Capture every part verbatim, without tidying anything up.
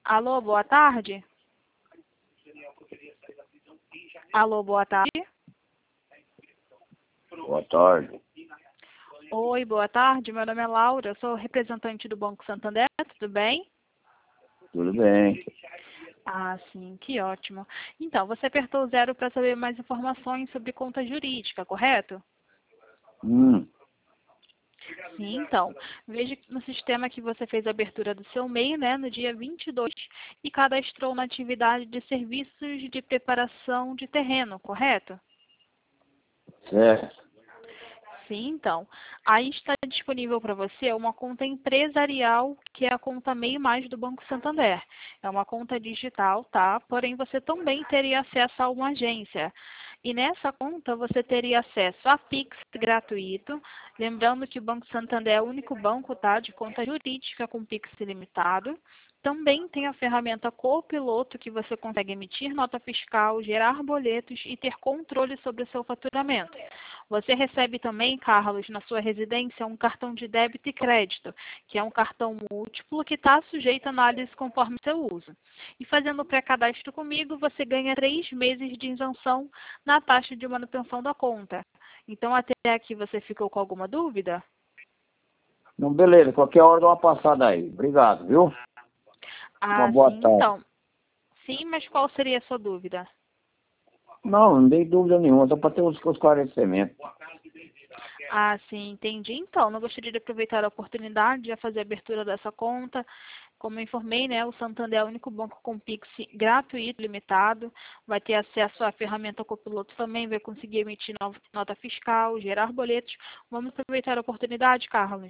Alô, boa tarde. Alô, boa tarde. Boa tarde. Oi, boa tarde. Meu nome é Laura, eu sou representante do Banco Santander, tudo bem? Tudo bem. Ah, sim, que ótimo. Então, você apertou o zero para saber mais informações sobre conta jurídica, correto? Hum, Sim, então, veja no sistema que você fez a abertura do seu M E I, né, no dia vinte e dois, e cadastrou na atividade de serviços de preparação de terreno, correto? certo. Sim, então, aí está disponível para você uma conta empresarial, que é a conta M E I Mais do Banco Santander. É uma conta digital, tá? Porém, você também teria acesso a uma agência. E nessa conta você teria acesso a Pix gratuito. Lembrando que o Banco Santander é o único banco, tá, de conta jurídica com Pix ilimitado. Também tem a ferramenta Copiloto, que você consegue emitir nota fiscal, gerar boletos e ter controle sobre o seu faturamento. Você recebe também, Carlos, na sua residência, um cartão de débito e crédito, que é um cartão múltiplo que está sujeito a análise conforme seu uso. E fazendo o pré-cadastro comigo, você ganha três meses de isenção na taxa de manutenção da conta. Então, até aqui você ficou com alguma dúvida? Não, beleza, qualquer hora dá uma passada aí. Obrigado, viu? Uma Ah, boa sim, tarde. então. Sim, mas qual seria a sua dúvida? Não, não dei dúvida nenhuma, só para ter os esclarecimentos. Ah, sim, entendi. Então, não gostaria de aproveitar a oportunidade de fazer a abertura dessa conta. Como eu informei, né, o Santander é o único banco com Pix gratuito, limitado. Vai ter acesso à ferramenta Copiloto também, vai conseguir emitir nota fiscal, gerar boletos. Vamos aproveitar a oportunidade, Carlos?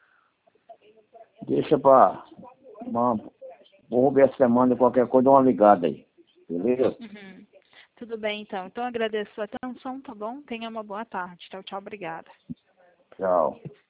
Deixa para... Vamos ver essa semana, qualquer coisa, dá uma ligada aí. Beleza? Uhum. Tudo bem, então. Então, agradeço a atenção, tá bom? Tenha uma boa tarde. Tchau, tchau. Obrigada. Tchau.